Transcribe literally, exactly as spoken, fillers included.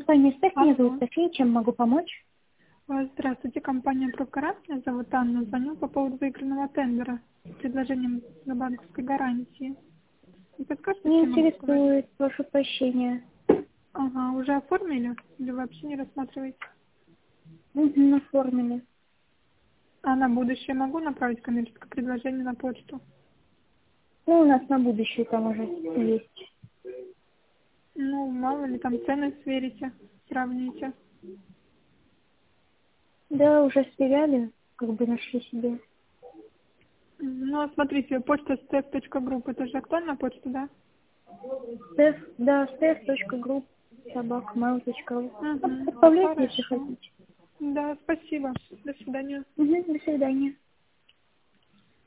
компания «Стеф», меня Алло. зовут София, чем могу помочь? А, Здравствуйте, компания «Прокурор». Меня зовут Анна. Звоню по поводу выигранного тендера с предложением на банковской гарантии. Не подскажете, Не чем могу сказать? интересует, прошу прощения. Ага, уже оформили? Или вы вообще не рассматриваете? Угу, оформили. А на будущее могу направить коммерческое предложение на почту? Ну, у нас на будущее там уже есть. Ну, мало ли, там цены сверите, сравните. Да, уже сверяли, как бы нашли себе. Ну, а смотрите, почта стеф точка групп, это же актуальная почта, да? Стеф, да, stef.group, собака, mail точка ру. Угу, Отправляйте, если хорошо. хотите. Да, спасибо. До свидания. Угу, до свидания.